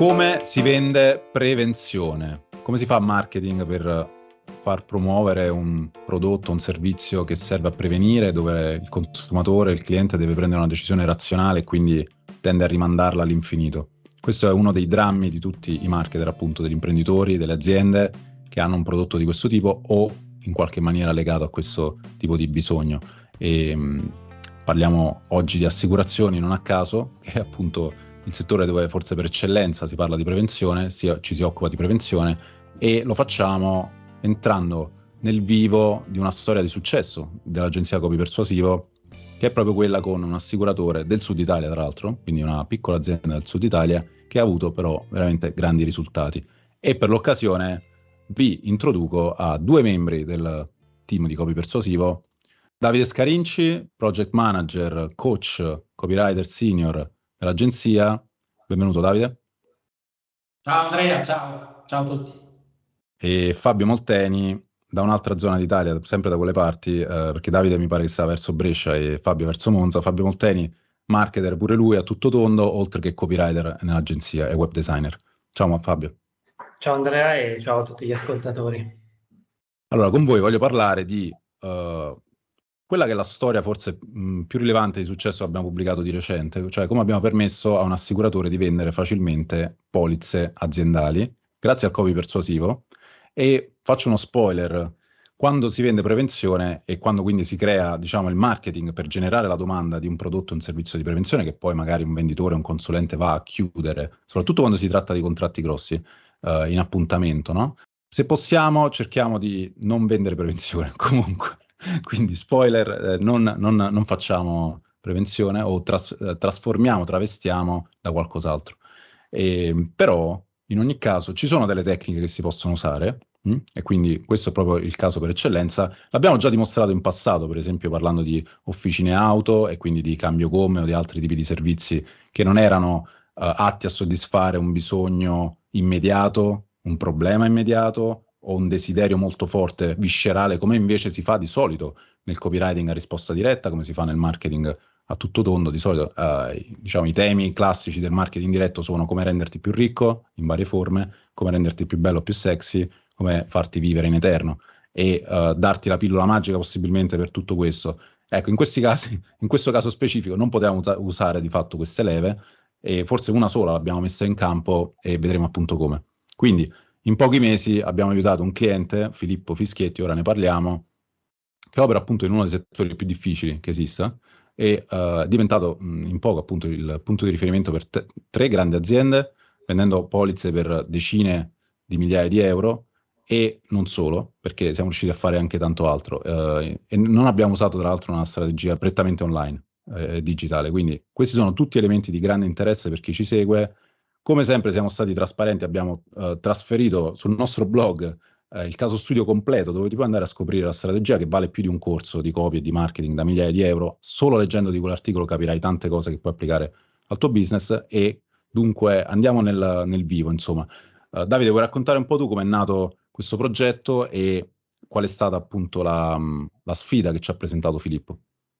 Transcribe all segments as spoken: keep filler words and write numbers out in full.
Come si vende prevenzione? Come si fa marketing per far promuovere un prodotto, un servizio che serve a prevenire, dove il consumatore, il cliente deve prendere una decisione razionale e quindi tende a rimandarla all'infinito? Questo è uno dei drammi di tutti i marketer, appunto, degli imprenditori, delle aziende che hanno un prodotto di questo tipo o in qualche maniera legato a questo tipo di bisogno. E mh, parliamo oggi di assicurazioni, non a caso, che è appunto il settore dove forse per eccellenza si parla di prevenzione, si, ci si occupa di prevenzione, e lo facciamo entrando nel vivo di una storia di successo dell'agenzia Copy Persuasivo, che è proprio quella con un assicuratore del Sud Italia, tra l'altro, quindi una piccola azienda del Sud Italia che ha avuto però veramente grandi risultati. E per l'occasione vi introduco a due membri del team di Copy Persuasivo: Davide Scarinci, project manager, coach, copywriter senior dell'agenzia. Benvenuto Davide. Ciao Andrea, ciao, ciao a tutti. E Fabio Molteni, da un'altra zona d'Italia, sempre da quelle parti, eh, perché Davide mi pare che sta verso Brescia e Fabio verso Monza. Fabio Molteni, marketer pure lui a tutto tondo, oltre che copywriter nell'agenzia e web designer. Ciao Fabio. Ciao Andrea e ciao a tutti gli ascoltatori. Allora, con voi voglio parlare di uh, quella che è la storia forse mh, più rilevante di successo che abbiamo pubblicato di recente, cioè come abbiamo permesso a un assicuratore di vendere facilmente polizze aziendali grazie al copy persuasivo. E faccio uno spoiler: quando si vende prevenzione e quando quindi si crea, diciamo, il marketing per generare la domanda di un prodotto o un servizio di prevenzione che poi magari un venditore o un consulente va a chiudere, soprattutto quando si tratta di contratti grossi, uh, in appuntamento, no? Se possiamo, cerchiamo di non vendere prevenzione comunque. Quindi spoiler, eh, non, non, non facciamo prevenzione o tras- eh, trasformiamo, travestiamo da qualcos'altro. E, però, in ogni caso, ci sono delle tecniche che si possono usare, mh? E quindi questo è proprio il caso per eccellenza. L'abbiamo già dimostrato in passato, per esempio parlando di officine auto e quindi di cambio gomme o di altri tipi di servizi che non erano eh, atti a soddisfare un bisogno immediato, un problema immediato o un desiderio molto forte, viscerale, come invece si fa di solito nel copywriting a risposta diretta, come si fa nel marketing a tutto tondo. Di solito eh, diciamo i temi classici del marketing diretto sono come renderti più ricco in varie forme, come renderti più bello, più sexy, come farti vivere in eterno e uh, darti la pillola magica possibilmente per tutto questo. Ecco, in questi casi, in questo caso specifico non potevamo usa- usare di fatto queste leve, e forse una sola l'abbiamo messa in campo e vedremo appunto come. Quindi in pochi mesi abbiamo aiutato un cliente, Filippo Fischietti, ora ne parliamo, che opera appunto in uno dei settori più difficili che esista e uh, è diventato mh, in poco appunto il punto di riferimento per te- tre grandi aziende, vendendo polizze per decine di migliaia di euro e non solo, perché siamo riusciti a fare anche tanto altro. Uh, e non abbiamo usato tra l'altro una strategia prettamente online e eh, digitale, quindi questi sono tutti elementi di grande interesse per chi ci segue. Come sempre siamo stati trasparenti, abbiamo uh, trasferito sul nostro blog eh, il caso studio completo, dove ti puoi andare a scoprire la strategia, che vale più di un corso di copy e di marketing da migliaia di euro. Solo leggendo di quell'articolo capirai tante cose che puoi applicare al tuo business. E dunque andiamo nel, nel vivo, insomma. Uh, Davide, vuoi raccontare un po' tu come è nato questo progetto e qual è stata appunto la, la sfida che ci ha presentato Filippo?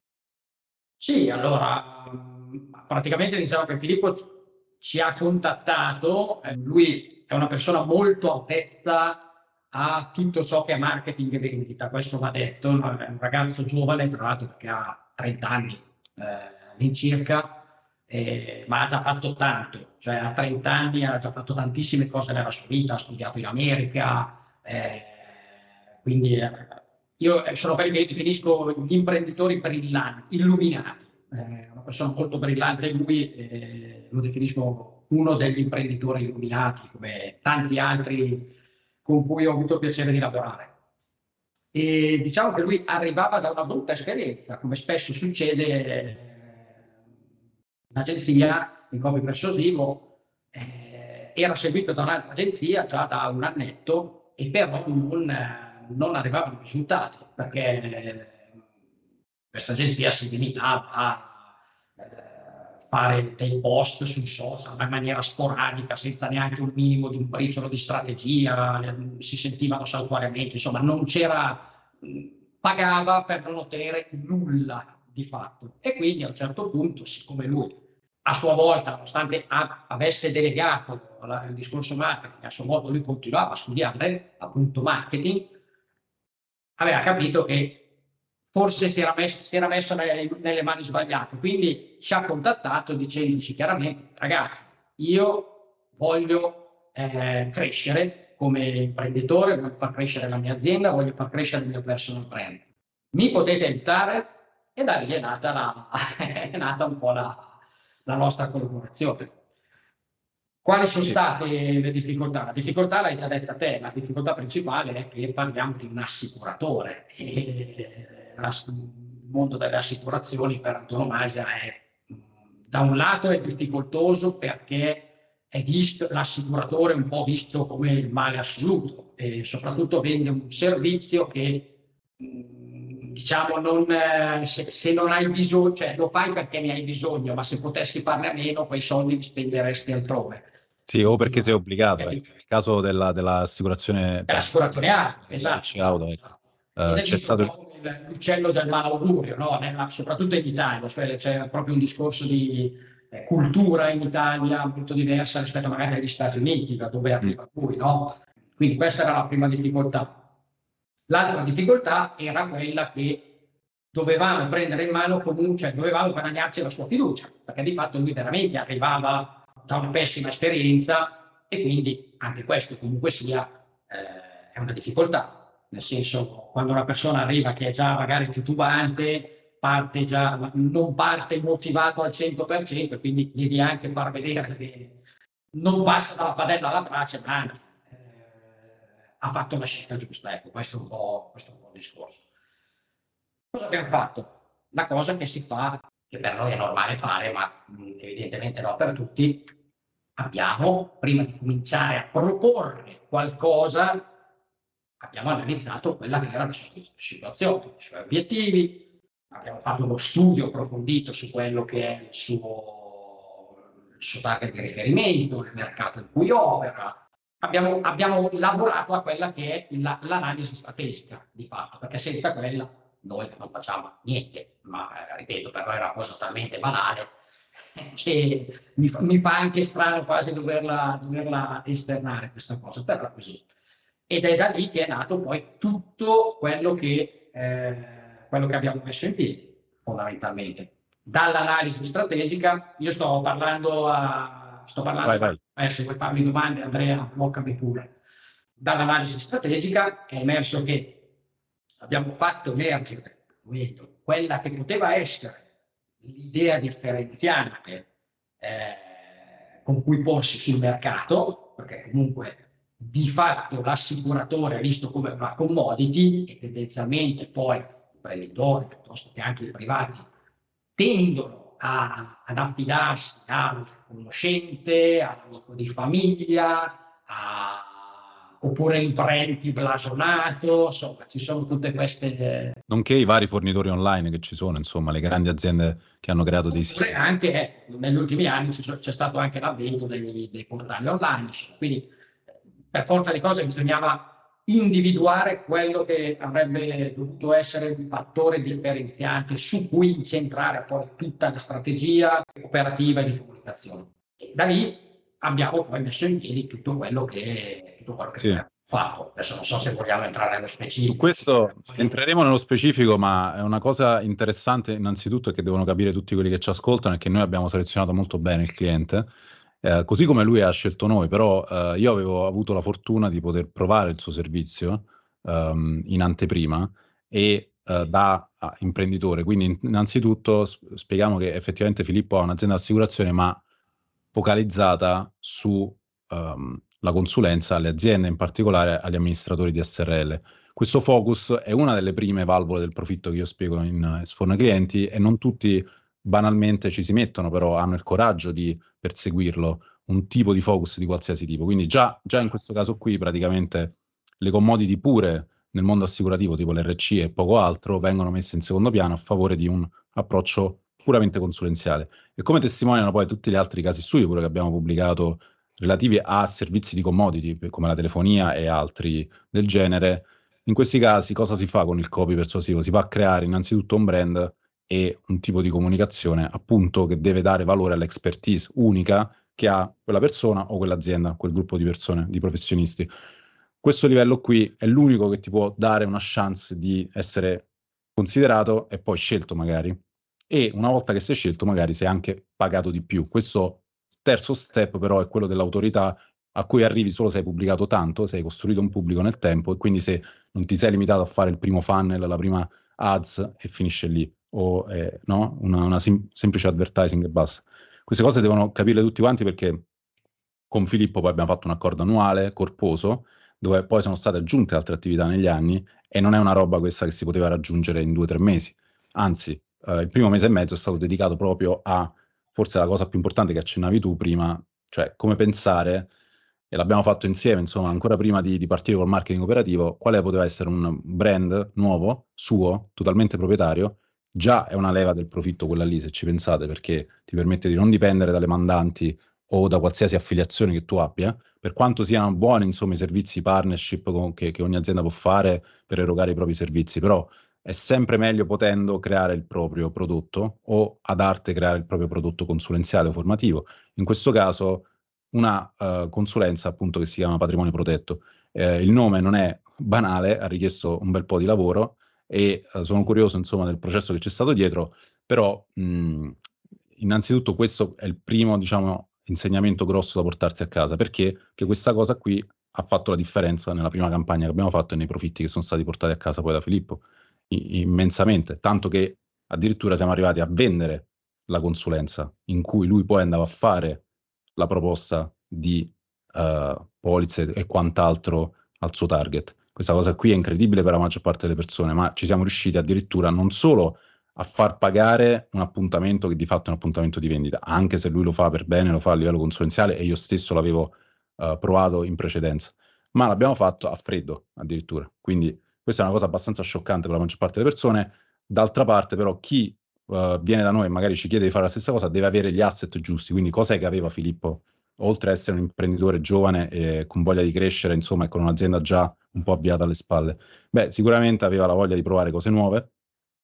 Sì, allora, praticamente diciamo che Filippo ci ha contattato, eh, lui è una persona molto avvezza a tutto ciò che è marketing e vendita, questo va detto, è un ragazzo giovane, tra l'altro che ha trenta anni eh, all'incirca, eh, ma ha già fatto tanto, cioè a trenta anni ha già fatto tantissime cose nella sua vita, ha studiato in America, eh, quindi eh, io sono quelli che definisco gli imprenditori brillanti, illuminati. È una persona molto brillante e lui eh, lo definisco uno degli imprenditori illuminati, come tanti altri con cui ho avuto il piacere di lavorare. E diciamo che lui arrivava da una brutta esperienza, come spesso succede in agenzia, in copy persuasivo, eh, era seguito da un'altra agenzia già da un annetto e però non, non arrivavano i risultati, perché questa agenzia si limitava a eh, fare dei post sui social ma in maniera sporadica, senza neanche un minimo di un briciolo di strategia, si sentivano saltuariamente, insomma non c'era, pagava per non ottenere nulla di fatto. E quindi a un certo punto, siccome lui a sua volta, nonostante a, avesse delegato la, il discorso marketing, a suo modo lui continuava a studiare appunto marketing, aveva capito che forse si era messo, si era messo nelle, nelle mani sbagliate, quindi ci ha contattato dicendoci chiaramente: ragazzi, io voglio eh, crescere come imprenditore, voglio far crescere la mia azienda, voglio far crescere il mio personal brand, mi potete aiutare? E da lì è nata, la, è nata un po' la, la nostra collaborazione. Quali sono state le difficoltà? La difficoltà l'hai già detta te, la difficoltà principale è che parliamo di un assicuratore e il mondo delle assicurazioni per antonomasia è, da un lato è difficoltoso perché è visto, l'assicuratore è un po' visto come il male assoluto e soprattutto vende un servizio che, diciamo, non, se, se non hai bisogno, cioè lo fai perché ne hai bisogno, ma se potessi farne a meno, quei soldi li spenderesti altrove. Sì, o perché sei obbligato. È il caso della, dell'assicurazione. Dell'assicurazione auto, esatto. Auto, uh, c'è stato l'uccello del malaugurio, no? Nella, soprattutto in Italia, cioè c'è proprio un discorso di eh, cultura in Italia molto diversa rispetto magari agli Stati Uniti, da dove arriva lui, no? Quindi questa era la prima difficoltà. L'altra difficoltà era quella che dovevamo prendere in mano comunque, cioè dovevamo guadagnarci la sua fiducia, perché di fatto lui veramente arrivava da una pessima esperienza e quindi anche questo comunque sia eh, è una difficoltà, nel senso, quando una persona arriva che è già magari titubante, parte già, non parte motivato al cento per cento, quindi devi anche far vedere che non passa dalla padella alla brace, ma anzi eh, ha fatto la scelta giusta. Ecco, questo è un po', questo è un po' il discorso. Cosa abbiamo fatto? La cosa che si fa, che per noi è normale fare, ma evidentemente no per tutti, abbiamo, prima di cominciare a proporre qualcosa, abbiamo analizzato quella che era la sua situazione, i suoi obiettivi, abbiamo fatto uno studio approfondito su quello che è il suo, il suo target di riferimento, il mercato in cui opera, abbiamo, abbiamo lavorato a quella che è la, l'analisi strategica di fatto, perché senza quella noi non facciamo niente, ma eh, ripeto, per noi è una cosa talmente banale che mi fa, mi fa anche strano quasi doverla, doverla esternare questa cosa, però è così. Ed è da lì che è nato poi tutto quello che, eh, quello che abbiamo messo in piedi, fondamentalmente. Dall'analisi strategica, io sto parlando a... Sto parlando vai, vai. A, eh, se vuoi farmi domande, Andrea, bloccami pure. Dall'analisi strategica è emerso che abbiamo fatto emergere quella che poteva essere l'idea differenziante eh, con cui porsi sul mercato, perché comunque di fatto l'assicuratore è visto come una commodity e tendenzialmente poi i imprenditori, piuttosto che anche i privati, tendono a, ad affidarsi al conoscente, all'amico di famiglia, a oppure il brand più blasonato, insomma, ci sono tutte queste... Nonché i vari fornitori online che ci sono, insomma, le grandi aziende che hanno creato dei siti. Anche eh, negli ultimi anni c'è stato anche l'avvento dei, dei portali online, quindi per forza di cose bisognava individuare quello che avrebbe dovuto essere un fattore differenziante su cui incentrare poi tutta la strategia operativa e di comunicazione. E da lì abbiamo poi messo in piedi tutto quello che, tutto quello che sì. abbiamo fatto. Adesso non so se vogliamo entrare nello specifico. Su questo entreremo nello specifico, ma è una cosa interessante innanzitutto è che devono capire tutti quelli che ci ascoltano è che noi abbiamo selezionato molto bene il cliente, eh, così come lui ha scelto noi, però eh, io avevo avuto la fortuna di poter provare il suo servizio um, in anteprima e uh, da uh, imprenditore. Quindi innanzitutto spieghiamo che effettivamente Filippo ha un'azienda di assicurazione, ma focalizzata su um, la consulenza alle aziende, in particolare agli amministratori di S R L. Questo focus è una delle prime valvole del profitto che io spiego in Sforna Clienti e non tutti banalmente ci si mettono, però hanno il coraggio di perseguirlo, un tipo di focus di qualsiasi tipo. Quindi già, già in questo caso qui praticamente le commodity pure nel mondo assicurativo, tipo l'R C e poco altro, vengono messe in secondo piano a favore di un approccio puramente consulenziale. E come testimoniano poi tutti gli altri casi studi pure che abbiamo pubblicato relativi a servizi di commodity come la telefonia e altri del genere, in questi casi cosa si fa con il copy persuasivo? Si va a creare innanzitutto un brand e un tipo di comunicazione appunto che deve dare valore all'expertise unica che ha quella persona o quell'azienda, quel gruppo di persone, di professionisti. Questo livello qui è l'unico che ti può dare una chance di essere considerato e poi scelto magari. E una volta che sei scelto magari sei anche pagato di più. Questo terzo step però è quello dell'autorità a cui arrivi solo se hai pubblicato tanto, se hai costruito un pubblico nel tempo e quindi se non ti sei limitato a fare il primo funnel, la prima ads e finisce lì, o eh, no? una, una sem- semplice advertising e basta. Queste cose devono capirle tutti quanti perché con Filippo poi abbiamo fatto un accordo annuale, corposo, dove poi sono state aggiunte altre attività negli anni e non è una roba questa che si poteva raggiungere in due o tre mesi. Anzi, eh, il primo mese e mezzo è stato dedicato proprio a, forse la cosa più importante che accennavi tu prima, cioè come pensare, e l'abbiamo fatto insieme, insomma, ancora prima di, di partire col marketing operativo, quale poteva essere un brand nuovo, suo, totalmente proprietario. Già è una leva del profitto quella lì, se ci pensate, perché ti permette di non dipendere dalle mandanti o da qualsiasi affiliazione che tu abbia, per quanto siano buoni, insomma, i servizi partnership con- che, che ogni azienda può fare per erogare i propri servizi, però è sempre meglio potendo creare il proprio prodotto o ad arte creare il proprio prodotto consulenziale o formativo. In questo caso una uh, consulenza appunto che si chiama Patrimonio Protetto. Eh, il nome non è banale, ha richiesto un bel po' di lavoro e uh, sono curioso insomma del processo che c'è stato dietro, però mh, innanzitutto questo è il primo diciamo insegnamento grosso da portarsi a casa, perché che questa cosa qui ha fatto la differenza nella prima campagna che abbiamo fatto e nei profitti che sono stati portati a casa poi da Filippo, I- immensamente, tanto che addirittura siamo arrivati a vendere la consulenza in cui lui poi andava a fare la proposta di uh, polizze e quant'altro al suo target. Questa cosa qui è incredibile per la maggior parte delle persone, ma ci siamo riusciti addirittura non solo a far pagare un appuntamento che di fatto è un appuntamento di vendita, anche se lui lo fa per bene, lo fa a livello consulenziale e io stesso l'avevo uh, provato in precedenza, ma l'abbiamo fatto a freddo addirittura. Quindi questa è una cosa abbastanza scioccante per la maggior parte delle persone. D'altra parte però chi uh, viene da noi e magari ci chiede di fare la stessa cosa deve avere gli asset giusti. Quindi cos'è che aveva Filippo? Oltre ad essere un imprenditore giovane e con voglia di crescere, insomma, e con un'azienda già un po' avviata alle spalle, beh, sicuramente aveva la voglia di provare cose nuove,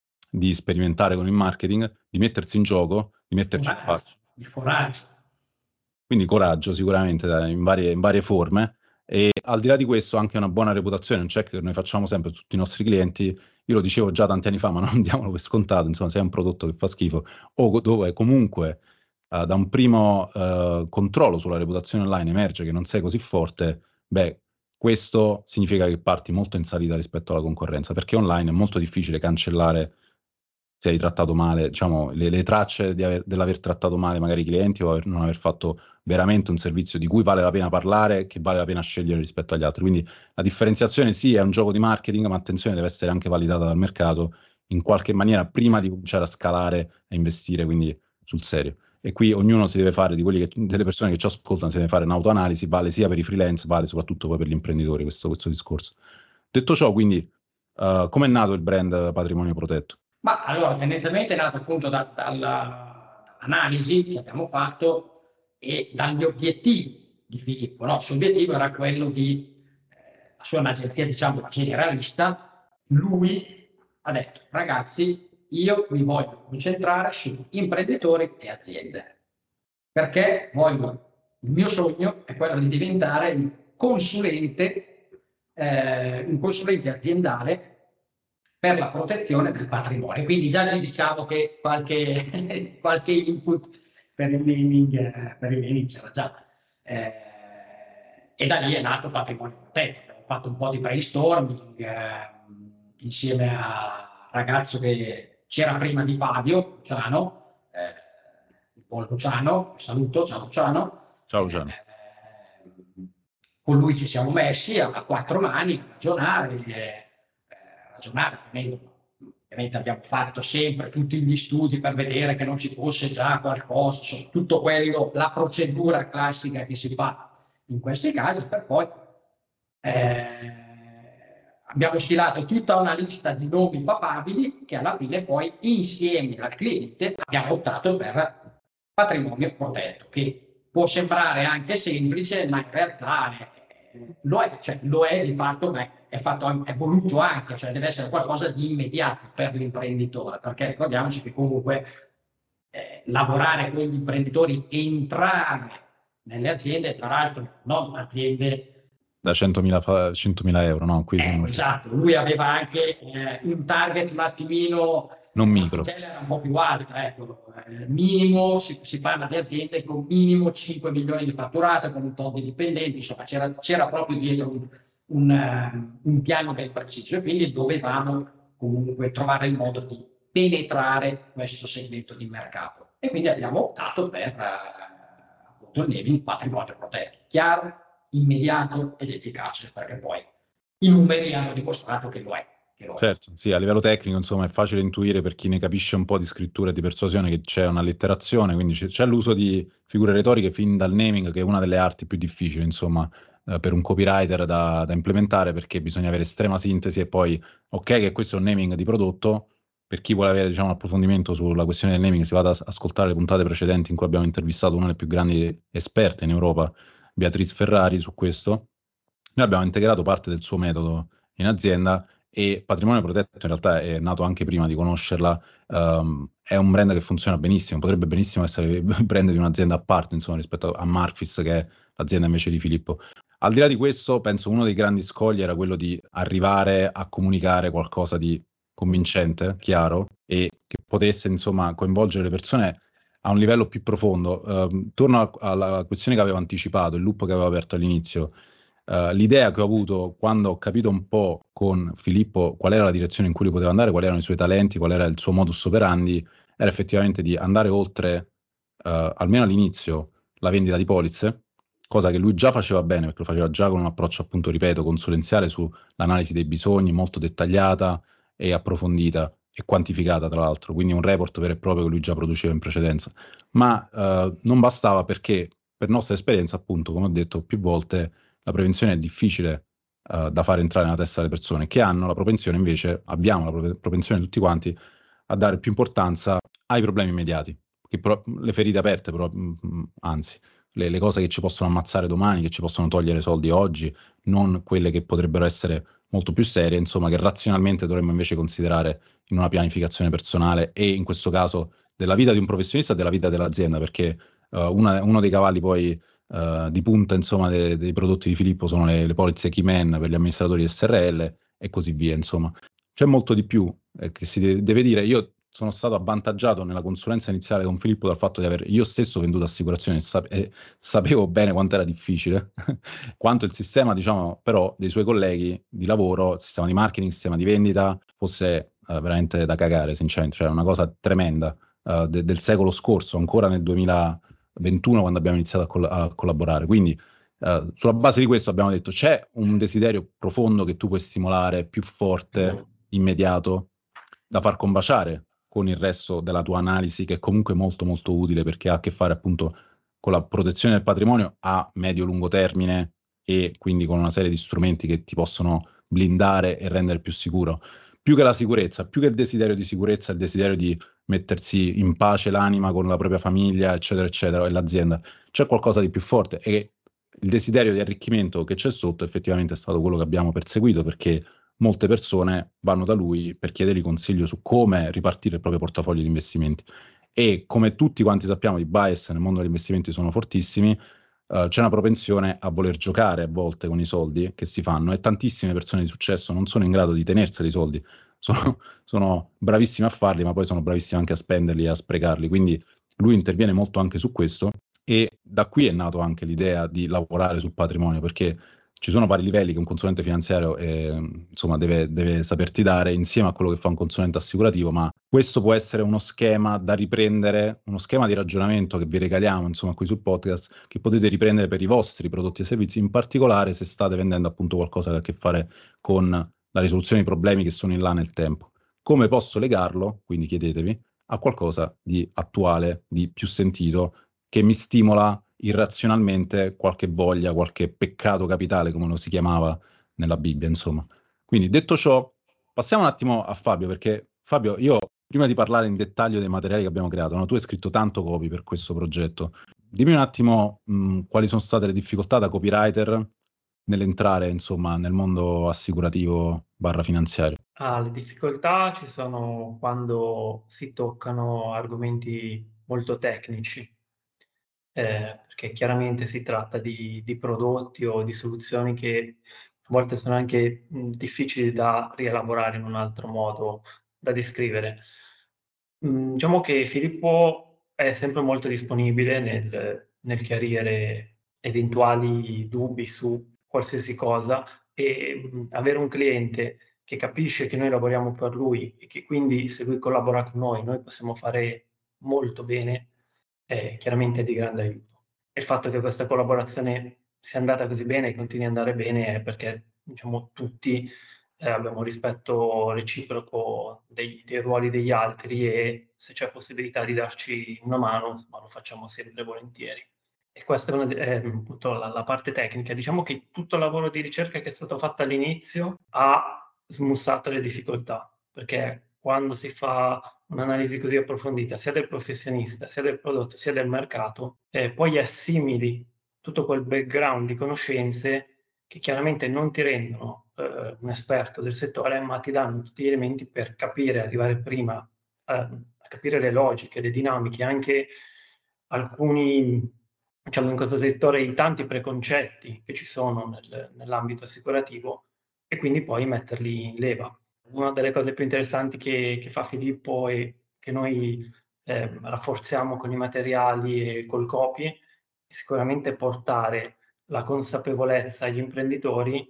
di sperimentare con il marketing, di mettersi in gioco, di metterci in faccia. Il coraggio. Quindi coraggio sicuramente dai, in varie, in varie forme. E al di là di questo anche una buona reputazione, un check che noi facciamo sempre su tutti i nostri clienti. Io lo dicevo già tanti anni fa, ma non diamolo per scontato, insomma, se è un prodotto che fa schifo o dove comunque uh, da un primo uh, controllo sulla reputazione online emerge che non sei così forte, beh, questo significa che parti molto in salita rispetto alla concorrenza, perché online è molto difficile cancellare se hai trattato male, diciamo, le, le tracce di aver, dell'aver trattato male magari i clienti o aver, non aver fatto veramente un servizio di cui vale la pena parlare, che vale la pena scegliere rispetto agli altri. Quindi la differenziazione sì è un gioco di marketing, ma attenzione, deve essere anche validata dal mercato in qualche maniera prima di cominciare a scalare e investire, quindi sul serio. E qui ognuno si deve fare, di quelli che, delle persone che ci ascoltano, si deve fare un'autoanalisi, vale sia per i freelance, vale soprattutto poi per gli imprenditori, questo, questo discorso. Detto ciò, quindi, uh, come è nato il brand Patrimonio Protetto? Ma allora, tendenzialmente è nato appunto da, dall'analisi che abbiamo fatto e dagli obiettivi di Filippo. No? Il suo obiettivo era quello di, eh, la sua un'agenzia, diciamo, generalista. Lui ha detto, ragazzi, io mi voglio concentrare su imprenditori e aziende, perché voglio, il mio sogno è quello di diventare il consulente, eh, un consulente aziendale per la protezione del patrimonio. Quindi già lì diciamo che qualche, qualche input per il naming, per il naming c'era già. Eh, e da lì è nato Patrimonio Protetto. Abbiamo fatto un po' di brainstorming eh, insieme a un ragazzo che c'era prima di Fabio, Luciano, eh, il buon Luciano, saluto, ciao Luciano. Ciao Luciano. Eh, con lui ci siamo messi a, a quattro mani a ragionare. Eh, ragionare, ovviamente abbiamo fatto sempre tutti gli studi per vedere che non ci fosse già qualcosa, tutto quello, la procedura classica che si fa in questi casi, per poi eh, abbiamo stilato tutta una lista di nomi papabili che alla fine poi insieme al cliente abbiamo optato per Patrimonio Protetto, che può sembrare anche semplice, ma in realtà è lo è, cioè, lo è di fatto, ma è, fatto, è voluto anche, cioè deve essere qualcosa di immediato per l'imprenditore, perché ricordiamoci che comunque eh, lavorare con gli imprenditori, entrare nelle aziende, tra l'altro non aziende da centomila, fa- centomila euro, no? Qui eh, sono esatto, lui aveva anche eh, un target un attimino, non la micro. asticella era un po' più alta, ecco. Eh, minimo, si, si parla di aziende con minimo cinque milioni di fatturato, con un tot di dipendenti, insomma c'era, c'era proprio dietro un, un, uh, un piano ben preciso e quindi dovevamo comunque trovare il modo di penetrare questo segmento di mercato. E quindi abbiamo optato per uh, appunto il naming patrimonio protetto, chiaro, immediato ed efficace, perché poi i numeri hanno dimostrato che lo è. Che lo è. Certo, sì, a livello tecnico, insomma, è facile intuire per chi ne capisce un po' di scrittura e di persuasione che c'è un'allitterazione, quindi c'è, c'è l'uso di figure retoriche fin dal naming, che è una delle arti più difficili, insomma, eh, per un copywriter da, da implementare, perché bisogna avere estrema sintesi e poi, ok, che questo è un naming di prodotto, per chi vuole avere, diciamo, un approfondimento sulla questione del naming, si vada a ascoltare le puntate precedenti in cui abbiamo intervistato una delle più grandi esperte in Europa, Beatrice Ferrari, su questo. Noi abbiamo integrato parte del suo metodo in azienda e Patrimonio Protetto in realtà è nato anche prima di conoscerla, um, è un brand che funziona benissimo, potrebbe benissimo essere il brand di un'azienda a parte, insomma, rispetto a Marfis, che è l'azienda invece di Filippo. Al di là di questo, penso uno dei grandi scogli era quello di arrivare a comunicare qualcosa di convincente, chiaro, e che potesse, insomma, coinvolgere le persone a un livello più profondo. Uh, torno alla questione che avevo anticipato, il loop che avevo aperto all'inizio. Uh, l'idea che ho avuto quando ho capito un po' con Filippo qual era la direzione in cui lui poteva andare, quali erano i suoi talenti, qual era il suo modus operandi, era effettivamente di andare oltre, uh, almeno all'inizio, la vendita di polizze, cosa che lui già faceva bene, perché lo faceva già con un approccio, appunto, ripeto, consulenziale sull'analisi dei bisogni, molto dettagliata e approfondita e quantificata, tra l'altro, quindi un report vero e proprio che lui già produceva in precedenza. Ma uh, non bastava perché, per nostra esperienza, appunto, come ho detto più volte, la prevenzione è difficile uh, da fare entrare nella testa delle persone, che hanno la propensione invece, abbiamo la pro- propensione tutti quanti, a dare più importanza ai problemi immediati, che pro- le ferite aperte, però, mh, anzi, le, le cose che ci possono ammazzare domani, che ci possono togliere soldi oggi, non quelle che potrebbero essere molto più serie, insomma, che razionalmente dovremmo invece considerare in una pianificazione personale e in questo caso della vita di un professionista e della vita dell'azienda, perché uh, una, uno dei cavalli poi Uh, di punta, insomma, de- dei prodotti di Filippo sono le, le polizze Keyman per gli amministratori S R L e così via, insomma. C'è molto di più eh, che si de- deve dire. Io sono stato avvantaggiato nella consulenza iniziale con Filippo dal fatto di aver io stesso venduto assicurazioni e, sap- e sapevo bene quanto era difficile, quanto il sistema, diciamo, però, dei suoi colleghi di lavoro, il sistema di marketing, il sistema di vendita, fosse uh, veramente da cagare, sinceramente, cioè una cosa tremenda uh, de- del secolo scorso, ancora nel duemilaventuno, quando abbiamo iniziato a, coll- a collaborare. Quindi uh, sulla base di questo abbiamo detto c'è un desiderio profondo che tu puoi stimolare, più forte, immediato, da far combaciare con il resto della tua analisi, che è comunque molto molto utile perché ha a che fare appunto con la protezione del patrimonio a medio-lungo termine e quindi con una serie di strumenti che ti possono blindare e rendere più sicuro. Più che la sicurezza, più che il desiderio di sicurezza, il desiderio di mettersi in pace l'anima con la propria famiglia, eccetera, eccetera, e l'azienda. C'è qualcosa di più forte e il desiderio di arricchimento che c'è sotto effettivamente è stato quello che abbiamo perseguito, perché molte persone vanno da lui per chiedergli consiglio su come ripartire il proprio portafoglio di investimenti. E come tutti quanti sappiamo, i bias nel mondo degli investimenti sono fortissimi, uh, c'è una propensione a voler giocare a volte con i soldi che si fanno e tantissime persone di successo non sono in grado di tenerseli i soldi, sono, sono bravissime a farli, ma poi sono bravissime anche a spenderli e a sprecarli. Quindi lui interviene molto anche su questo e da qui è nato anche l'idea di lavorare sul patrimonio, perché ci sono vari livelli che un consulente finanziario eh, insomma deve, deve saperti dare insieme a quello che fa un consulente assicurativo, ma questo può essere uno schema da riprendere, uno schema di ragionamento che vi regaliamo insomma qui sul podcast, che potete riprendere per i vostri prodotti e servizi, in particolare se state vendendo appunto qualcosa che ha a che fare con la risoluzione dei problemi che sono in là nel tempo. Come posso legarlo, quindi chiedetevi, a qualcosa di attuale, di più sentito, che mi stimola irrazionalmente qualche voglia, qualche peccato capitale, come lo si chiamava nella Bibbia, insomma. Quindi, detto ciò, passiamo un attimo a Fabio, perché Fabio, io prima di parlare in dettaglio dei materiali che abbiamo creato, no, tu hai scritto tanto copy per questo progetto. Dimmi un attimo mh, quali sono state le difficoltà da copywriter nell'entrare, insomma, nel mondo assicurativo barra finanziario? Ah, le difficoltà ci sono quando si toccano argomenti molto tecnici, eh, perché chiaramente si tratta di, di prodotti o di soluzioni che a volte sono anche mh, difficili da rielaborare in un altro modo da descrivere. Mm, diciamo che Filippo è sempre molto disponibile nel, nel chiarire eventuali dubbi su qualsiasi cosa e mh, avere un cliente che capisce che noi lavoriamo per lui e che quindi se lui collabora con noi, noi possiamo fare molto bene, è chiaramente di grande aiuto. E il fatto che questa collaborazione sia andata così bene e continui ad andare bene è perché diciamo, tutti eh, abbiamo rispetto reciproco dei, dei ruoli degli altri e se c'è possibilità di darci una mano, insomma, lo facciamo sempre volentieri. E questa è, una, è appunto la, la parte tecnica. Diciamo che tutto il lavoro di ricerca che è stato fatto all'inizio ha smussato le difficoltà, perché quando si fa un'analisi così approfondita sia del professionista, sia del prodotto, sia del mercato, eh, poi assimili tutto quel background di conoscenze che chiaramente non ti rendono eh, un esperto del settore, ma ti danno tutti gli elementi per capire, arrivare prima eh, a capire le logiche, le dinamiche, anche alcuni, diciamo in questo settore, i tanti preconcetti che ci sono nel, nell'ambito assicurativo e quindi poi metterli in leva. Una delle cose più interessanti che, che fa Filippo e che noi eh, rafforziamo con i materiali e col copy è sicuramente portare la consapevolezza agli imprenditori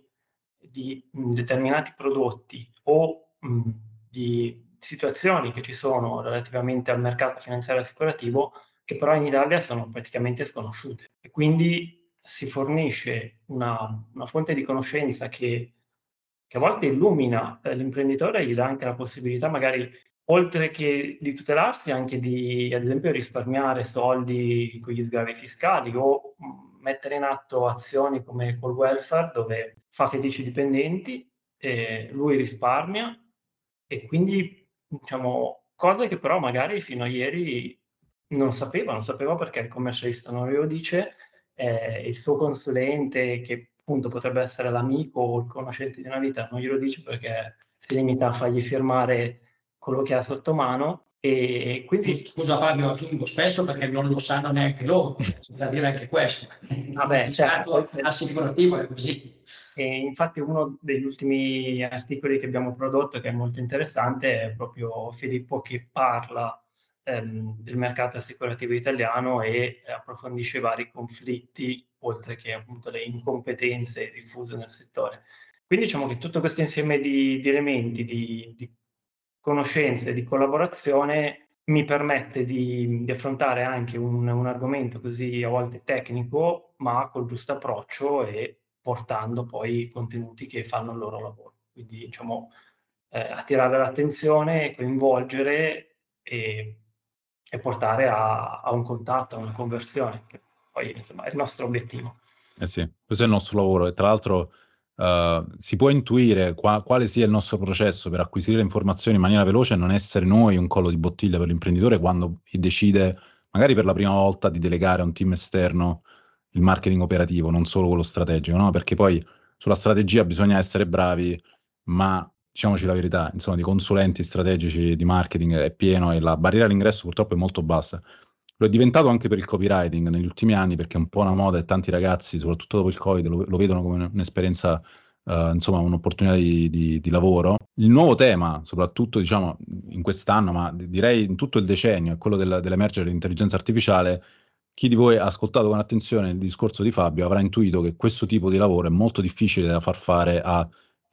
di mh, determinati prodotti o mh, di situazioni che ci sono relativamente al mercato finanziario assicurativo che però in Italia sono praticamente sconosciute. E quindi si fornisce una, una fonte di conoscenza che, che a volte illumina eh, l'imprenditore e gli dà anche la possibilità magari oltre che di tutelarsi anche di, ad esempio, risparmiare soldi con gli sgravi fiscali o mh, mettere in atto azioni come col welfare dove fa felici i dipendenti, e lui risparmia e quindi diciamo cose che però magari fino a ieri non sapeva, non sapeva perché il commercialista non glielo dice, eh, il suo consulente che appunto potrebbe essere l'amico o il conoscente di una vita non glielo dice perché si limita a fargli firmare quello che ha sotto mano e quindi scusa Fabio, aggiungo spesso perché non lo sanno neanche loro, c'è da dire anche questo. Vabbè, certo, assicurativo è così. E infatti uno degli ultimi articoli che abbiamo prodotto che è molto interessante è proprio Filippo che parla ehm, del mercato assicurativo italiano e approfondisce vari conflitti oltre che appunto le incompetenze diffuse nel settore. Quindi diciamo che tutto questo insieme di, di elementi, di, di conoscenze, di collaborazione mi permette di, di affrontare anche un, un argomento così a volte tecnico, ma col giusto approccio e portando poi contenuti che fanno il loro lavoro. Quindi diciamo eh, attirare l'attenzione, coinvolgere e, e portare a, a un contatto, a una conversione, che poi insomma è il nostro obiettivo. Eh sì, questo è il nostro lavoro e tra l'altro uh, si può intuire qua, quale sia il nostro processo per acquisire le informazioni in maniera veloce e non essere noi un collo di bottiglia per l'imprenditore quando decide, magari per la prima volta, di delegare a un team esterno il marketing operativo, non solo quello strategico, no? Perché poi sulla strategia bisogna essere bravi, ma diciamoci la verità, insomma, di consulenti strategici di marketing è pieno e la barriera all'ingresso purtroppo è molto bassa. Lo è diventato anche per il copywriting negli ultimi anni perché è un po' una moda e tanti ragazzi, soprattutto dopo il Covid, lo, lo vedono come un'esperienza, uh, insomma, un'opportunità di, di, di lavoro. Il nuovo tema, soprattutto diciamo in quest'anno, ma direi in tutto il decennio, è quello del, dell'emergere dell'intelligenza artificiale. Chi di voi ha ascoltato con attenzione il discorso di Fabio avrà intuito che questo tipo di lavoro è molto difficile da far fare a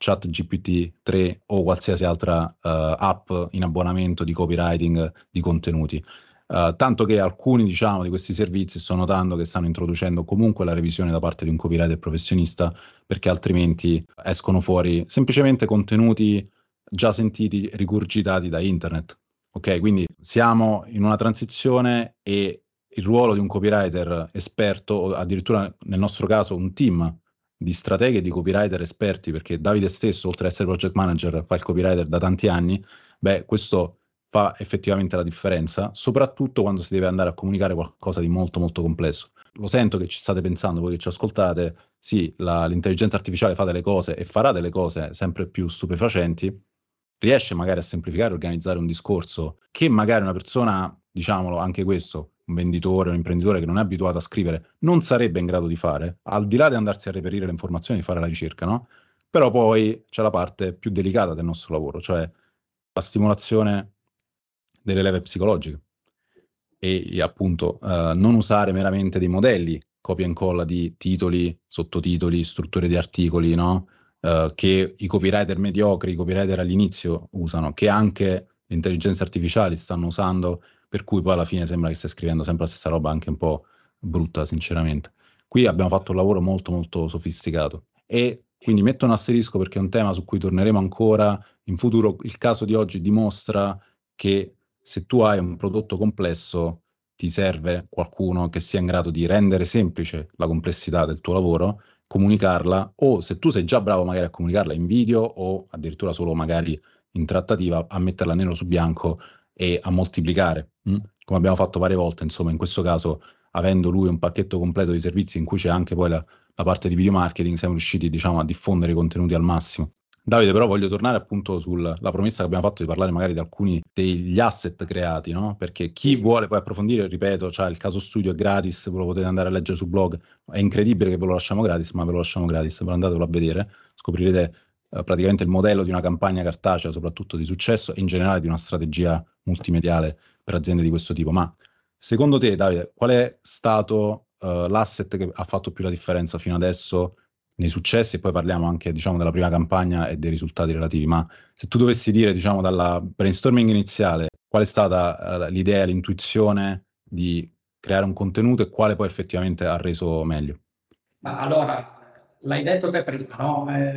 ChatGPT tre o qualsiasi altra uh, app in abbonamento di copywriting di contenuti. Uh, tanto che alcuni diciamo di questi servizi sto notando che stanno introducendo comunque la revisione da parte di un copywriter professionista perché altrimenti escono fuori semplicemente contenuti già sentiti, rigurgitati da internet. Ok, quindi siamo in una transizione e il ruolo di un copywriter esperto o addirittura nel nostro caso un team di strateghe e di copywriter esperti, perché Davide stesso oltre ad essere project manager fa il copywriter da tanti anni, beh questo fa effettivamente la differenza, soprattutto quando si deve andare a comunicare qualcosa di molto molto complesso. lo sento che ci state pensando, voi che ci ascoltate, sì, la, l'intelligenza artificiale fa delle cose e farà delle cose sempre più stupefacenti, riesce magari a semplificare e organizzare un discorso che magari una persona, diciamolo anche questo, un venditore, un imprenditore che non è abituato a scrivere, non sarebbe in grado di fare, al di là di andarsi a reperire le informazioni, di fare la ricerca, no? Però poi c'è la parte più delicata del nostro lavoro, cioè la stimolazione delle leve psicologiche e appunto eh, non usare meramente dei modelli, copia e incolla di titoli, sottotitoli, strutture di articoli, no? Uh, che i copywriter mediocri, i copywriter all'inizio usano, che anche le intelligenze artificiali stanno usando, per cui poi alla fine sembra che stai scrivendo sempre la stessa roba, anche un po' brutta sinceramente. Qui abbiamo fatto un lavoro molto molto sofisticato e quindi metto un asterisco perché è un tema su cui torneremo ancora in futuro. Il caso di oggi dimostra che se tu hai un prodotto complesso ti serve qualcuno che sia in grado di rendere semplice la complessità del tuo lavoro, comunicarla, o se tu sei già bravo magari a comunicarla in video o addirittura solo magari in trattativa, a metterla nero su bianco e a moltiplicare, mh? come abbiamo fatto varie volte, insomma, in questo caso avendo lui un pacchetto completo di servizi in cui c'è anche poi la, la parte di video marketing, siamo riusciti, diciamo, a diffondere i contenuti al massimo. Davide, però voglio tornare appunto sulla promessa che abbiamo fatto di parlare magari di alcuni degli asset creati, no? Perché chi vuole poi approfondire, ripeto, cioè il caso studio è gratis, ve lo potete andare a leggere sul blog, è incredibile che ve lo lasciamo gratis, ma ve lo lasciamo gratis, ve lo andatelo a vedere, scoprirete eh, praticamente il modello di una campagna cartacea, soprattutto di successo, e in generale di una strategia multimediale per aziende di questo tipo. Ma secondo te, Davide, qual è stato uh, l'asset che ha fatto più la differenza fino adesso nei successi? E poi parliamo anche, diciamo, della prima campagna e dei risultati relativi, ma se tu dovessi dire, diciamo, dalla brainstorming iniziale, qual è stata uh, l'idea, l'intuizione di creare un contenuto e quale poi effettivamente ha reso meglio? Ma allora, l'hai detto te prima, no? Eh,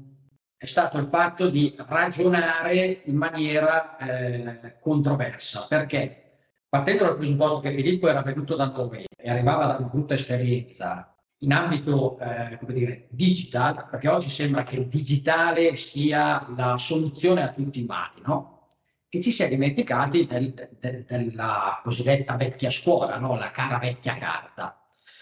è stato il fatto di ragionare in maniera eh, controversa, perché partendo dal presupposto che Filippo era venuto da noi e arrivava da una brutta esperienza in ambito, eh, come dire, digital, perché oggi sembra che il digitale sia la soluzione a tutti i mali, no? E ci si è dimenticati del, del, della cosiddetta vecchia scuola, no? La cara vecchia carta.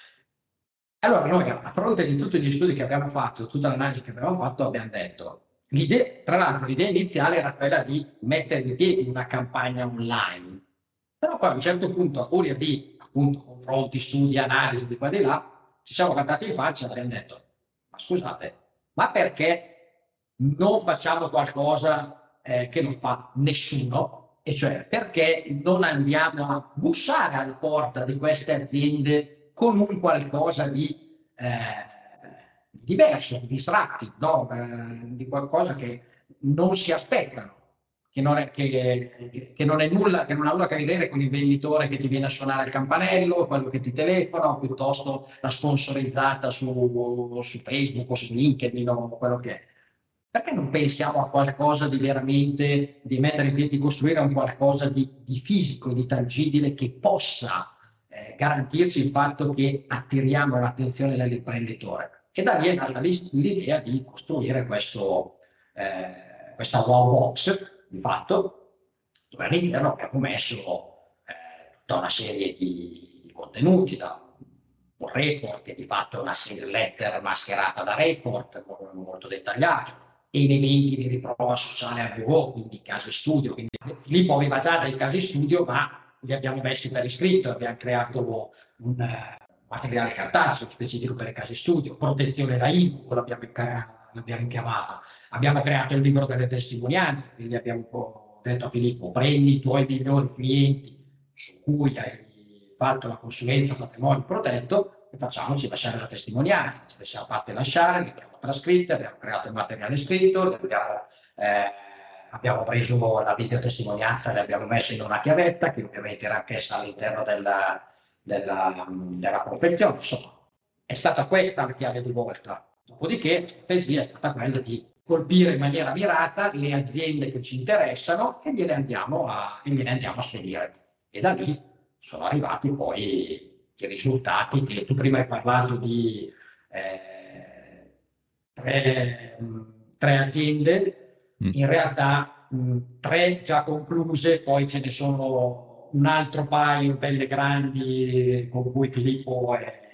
Allora noi, a fronte di tutti gli studi che abbiamo fatto, tutta l'analisi che abbiamo fatto, abbiamo detto, l'idea, tra l'altro l'idea iniziale era quella di mettere in piedi una campagna online, però poi a un certo punto, a furia di appunto confronti, studi, analisi di qua e di là, ci siamo guardati in faccia e abbiamo detto, ma scusate, ma perché non facciamo qualcosa eh, che non fa nessuno? E cioè, perché non andiamo a bussare alla porta di queste aziende con un qualcosa di eh, diverso, di disruptive, no? eh, di qualcosa che non si aspettano, che non, è, che, che non è nulla, che non ha nulla a che vedere con il venditore che ti viene a suonare il campanello, quello che ti telefona, o piuttosto la sponsorizzata su, su Facebook o su LinkedIn o quello che è. Perché non pensiamo a qualcosa di veramente, di mettere in piedi, di costruire un qualcosa di, di fisico, di tangibile, che possa eh, garantirci il fatto che attiriamo l'attenzione dell'imprenditore? E da lì è nata l'idea di costruire questo, eh, questa wow box, di fatto, dove all'interno abbiamo messo eh, tutta una serie di, di contenuti, da un report che di fatto è una single letter mascherata da report, molto dettagliato, elementi di riprova sociale a Go, quindi casi studio. Quindi Filippo aveva già dei casi studio, ma li abbiamo messi per iscritto, abbiamo creato un uh, materiale cartaceo specifico per i casi studio, protezione da ebook, l'abbiamo, l'abbiamo chiamato. Abbiamo creato il libro delle testimonianze, quindi abbiamo detto a Filippo, prendi i tuoi migliori clienti su cui hai fatto la consulenza patrimonio protetto e facciamoci lasciare la testimonianza. Ce le siamo fatte lasciare, le abbiamo trascritte, abbiamo creato il materiale scritto, abbiamo, eh, abbiamo preso la videotestimonianza e l'abbiamo messa in una chiavetta che ovviamente era anch'essa all'interno della, della, della confezione. Insomma, è stata questa la chiave di volta. Dopodiché la strategia è stata quella di colpire in maniera mirata le aziende che ci interessano e gliele andiamo a, e gliele andiamo a spedire. E da lì sono arrivati poi i risultati che tu prima hai parlato di eh, tre, tre aziende, mm. in realtà mh, tre già concluse, poi ce ne sono un altro paio belle grandi con cui Filippo è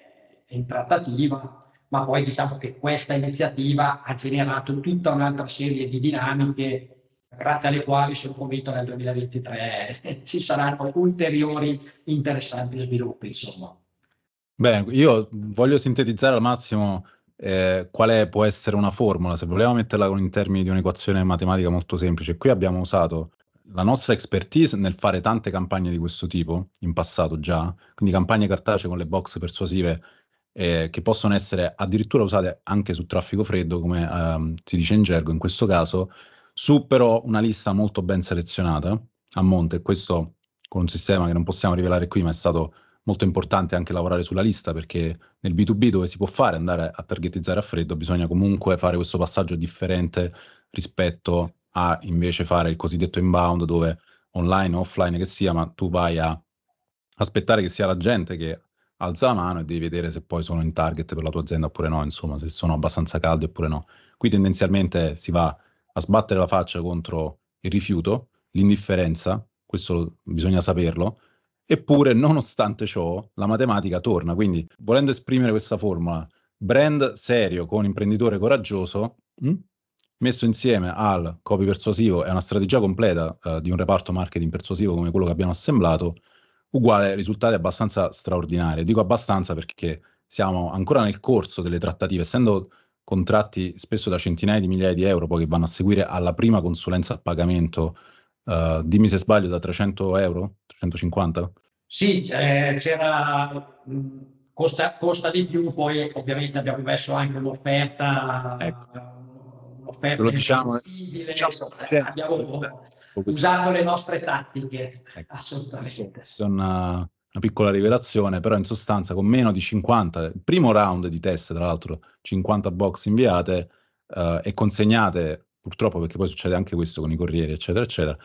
in trattativa, ma poi diciamo che questa iniziativa ha generato tutta un'altra serie di dinamiche grazie alle quali sono convinto nel duemilaventitré ci saranno ulteriori interessanti sviluppi, insomma. Bene, io voglio sintetizzare al massimo eh, quale può essere una formula, se vogliamo metterla in termini di un'equazione matematica molto semplice. Qui abbiamo usato la nostra expertise nel fare tante campagne di questo tipo, in passato già, quindi campagne cartacee con le box persuasive eh, che possono essere addirittura usate anche su traffico freddo, come ehm, si dice in gergo in questo caso, su però una lista molto ben selezionata a monte, questo con un sistema che non possiamo rivelare qui, ma è stato molto importante anche lavorare sulla lista, perché nel B due B dove si può fare andare a targetizzare a freddo, bisogna comunque fare questo passaggio differente rispetto a invece fare il cosiddetto inbound, dove online o offline che sia, ma tu vai a aspettare che sia la gente che alza la mano e devi vedere se poi sono in target per la tua azienda oppure no, insomma, se sono abbastanza caldi oppure no. Qui tendenzialmente si va a sbattere la faccia contro il rifiuto, l'indifferenza, questo bisogna saperlo, eppure nonostante ciò la matematica torna, quindi volendo esprimere questa formula, brand serio con imprenditore coraggioso, mh? messo insieme al copy persuasivo e una strategia completa eh, di un reparto marketing persuasivo come quello che abbiamo assemblato, uguale risultati abbastanza straordinari. Dico abbastanza perché siamo ancora nel corso delle trattative, essendo contratti spesso da centinaia di migliaia di euro, poi che vanno a seguire alla prima consulenza a pagamento, uh, dimmi se sbaglio, da trecento euro, trecentocinquanta? Sì, eh, c'era, mh, costa, costa di più, poi ovviamente abbiamo messo anche un'offerta, Ecco, un'offerta lo diciamo, irresistibile, diciamo insomma, senso, abbiamo usato le nostre tattiche, ecco, assolutamente. questa è una, una piccola rivelazione, però in sostanza con meno di cinquanta, il primo round di test tra l'altro, cinquanta box inviate uh, e consegnate, purtroppo perché poi succede anche questo con i corrieri eccetera eccetera,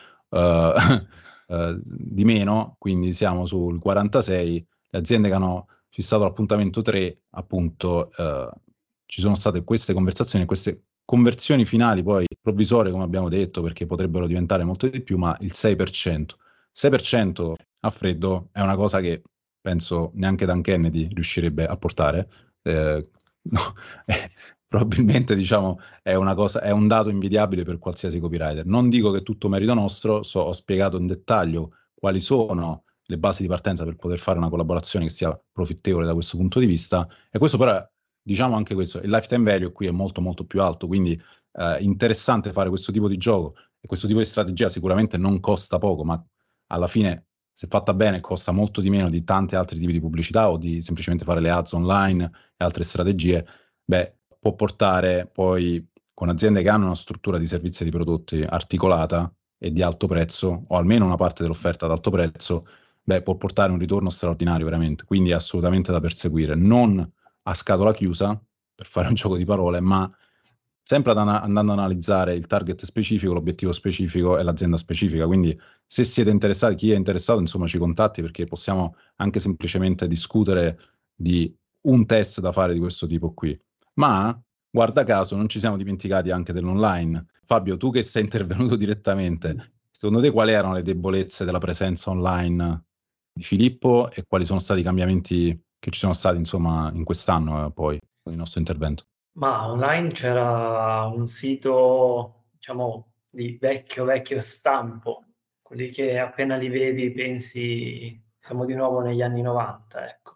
uh, uh, di meno, quindi siamo sul quarantasei, le aziende che hanno fissato l'appuntamento tre, appunto uh, ci sono state queste conversazioni, queste conversioni finali poi provvisorie come abbiamo detto, perché potrebbero diventare molto di più, ma il sei per cento. sei per cento a freddo è una cosa che penso neanche Dan Kennedy riuscirebbe a portare. Eh, no, eh, probabilmente diciamo è una cosa, è un dato invidiabile per qualsiasi copywriter. Non dico che è tutto merito nostro, so, ho spiegato in dettaglio quali sono le basi di partenza per poter fare una collaborazione che sia profittevole da questo punto di vista, e questo però, diciamo anche questo, il lifetime value qui è molto molto più alto, quindi eh, interessante fare questo tipo di gioco, e questo tipo di strategia sicuramente non costa poco, ma alla fine, se fatta bene, costa molto di meno di tanti altri tipi di pubblicità o di semplicemente fare le ads online e altre strategie. Beh, può portare poi, con aziende che hanno una struttura di servizi e di prodotti articolata e di alto prezzo, o almeno una parte dell'offerta ad alto prezzo, beh, può portare un ritorno straordinario veramente, quindi è assolutamente da perseguire. Non a scatola chiusa, per fare un gioco di parole, ma sempre andando ad analizzare il target specifico, l'obiettivo specifico e l'azienda specifica. Quindi se siete interessati, chi è interessato, insomma, ci contatti, perché possiamo anche semplicemente discutere di un test da fare di questo tipo qui. Ma, guarda caso, non ci siamo dimenticati anche dell'online. Fabio, tu che sei intervenuto direttamente, secondo te quali erano le debolezze della presenza online di Filippo e quali sono stati i cambiamenti che ci sono stati, insomma, in quest'anno eh, poi, con il nostro intervento? Ma online c'era un sito, diciamo, di vecchio, vecchio stampo, quelli che appena li vedi pensi siamo di nuovo negli anni novanta, ecco.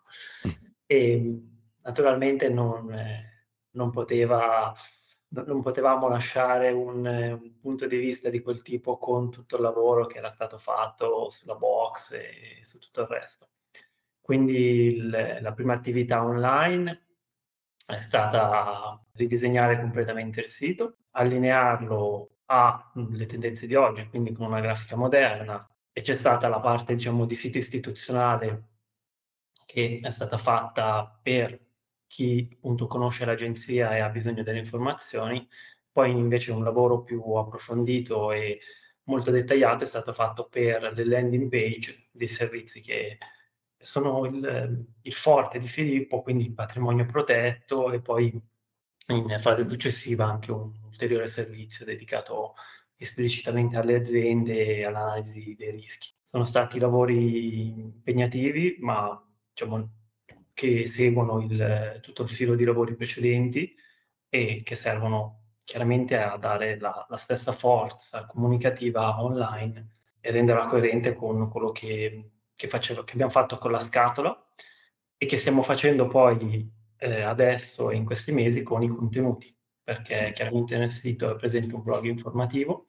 E naturalmente non, eh, non poteva, no- non potevamo lasciare un, eh, un punto di vista di quel tipo con tutto il lavoro che era stato fatto sulla box e su tutto il resto. Quindi il- la prima attività online è stata ridisegnare completamente il sito, allinearlo alle tendenze di oggi, quindi con una grafica moderna, e c'è stata la parte, diciamo, di sito istituzionale che è stata fatta per chi appunto conosce l'agenzia e ha bisogno delle informazioni. Poi invece un lavoro più approfondito e molto dettagliato è stato fatto per le landing page dei servizi che sono il, il forte di Filippo, quindi il patrimonio protetto, e poi in fase successiva anche un ulteriore servizio dedicato esplicitamente alle aziende e all'analisi dei rischi. Sono stati lavori impegnativi, ma diciamo, che seguono il, tutto il filo di lavori precedenti e che servono chiaramente a dare la, la stessa forza comunicativa online e renderla coerente con quello che, che, facevo, che abbiamo fatto con la scatola e che stiamo facendo poi eh, adesso in questi mesi con i contenuti, perché chiaramente nel sito è presente un blog informativo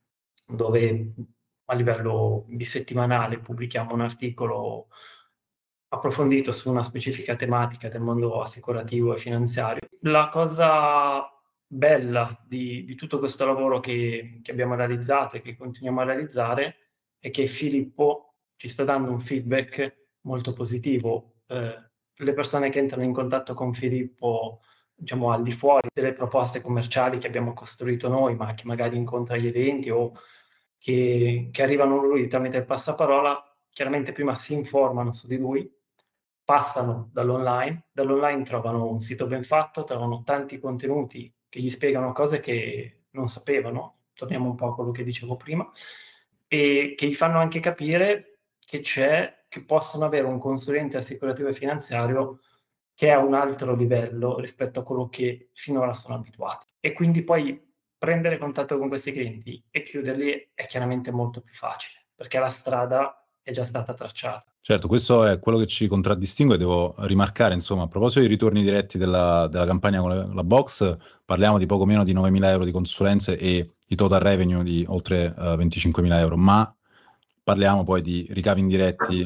dove a livello bisettimanale pubblichiamo un articolo approfondito su una specifica tematica del mondo assicurativo e finanziario. La cosa bella di, di tutto questo lavoro che, che abbiamo realizzato e che continuiamo a realizzare è che Filippo ci sta dando un feedback molto positivo. Eh, le persone che entrano in contatto con Filippo, diciamo al di fuori delle proposte commerciali che abbiamo costruito noi, ma che magari incontra agli eventi o che, che arrivano lui tramite il passaparola, chiaramente prima si informano su di lui, passano dall'online, dall'online trovano un sito ben fatto, trovano tanti contenuti che gli spiegano cose che non sapevano, torniamo un po' a quello che dicevo prima, e che gli fanno anche capire che c'è, che possono avere un consulente assicurativo e finanziario che è a un altro livello rispetto a quello che finora sono abituati. E quindi poi prendere contatto con questi clienti e chiuderli è chiaramente molto più facile, perché la strada è già stata tracciata. Certo, questo è quello che ci contraddistingue. Devo rimarcare, insomma, a proposito dei ritorni diretti della, della campagna con la, la Box, parliamo di poco meno di novemila euro di consulenze e di total revenue di oltre uh, venticinquemila euro, ma parliamo poi di ricavi indiretti